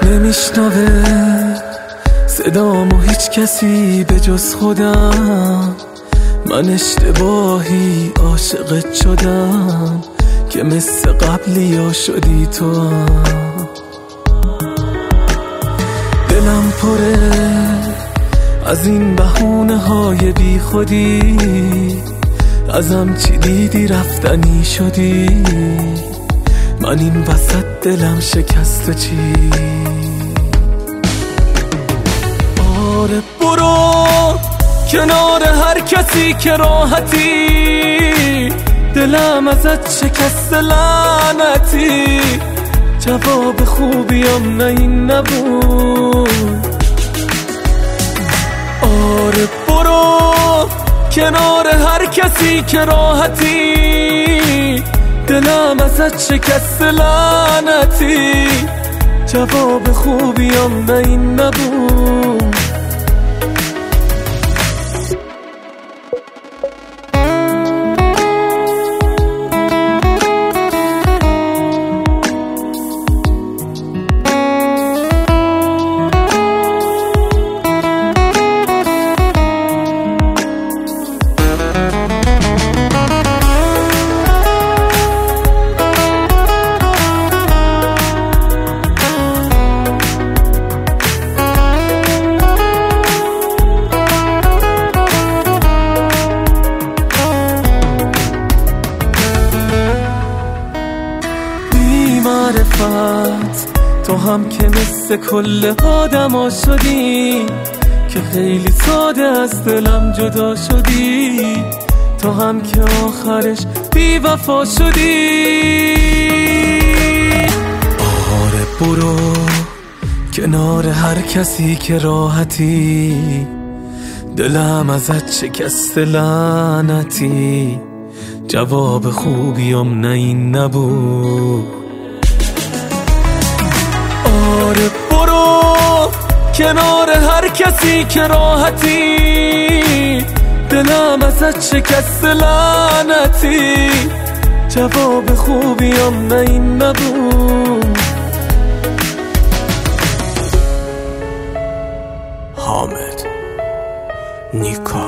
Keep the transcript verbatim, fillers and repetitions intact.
نمیشنوه صدامو هیچ کسی به جز خودم. من اشتباهی عاشقت شدم که مثل قبلی ها شدی تو هم. دلم پره از این بهونه های بی خودی، ازم چی دیدی رفتنی شدی. من این وسط دلم شکست و چی. آره برو کنار هر کسی که راحتی، دلم ازت شکست لعنتی. جواب خوبیم نه این نبود. آره برو کنار هر کسی که راحتی، دلم ازت شکست لعنتی. جواب خوبیم نه این نبود. معرفت تو هم که مثل کل آدم ها شدی، که خیلی ساده از دلم جدا شدی. تو هم که آخرش بی وفا شدی. آره برو کنار هر کسی که راحتی، دلم ازت شکست لعنتی. جواب خوبیم نه این نبود. آره برو کنار هر کسی که راحتی، دلم ازت شکست لعنتی. جواب خوبیم نه این نبود. حامد نیکا